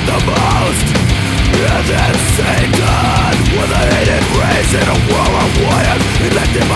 the most. And then Satan, with a hated race in a world of warriors, elected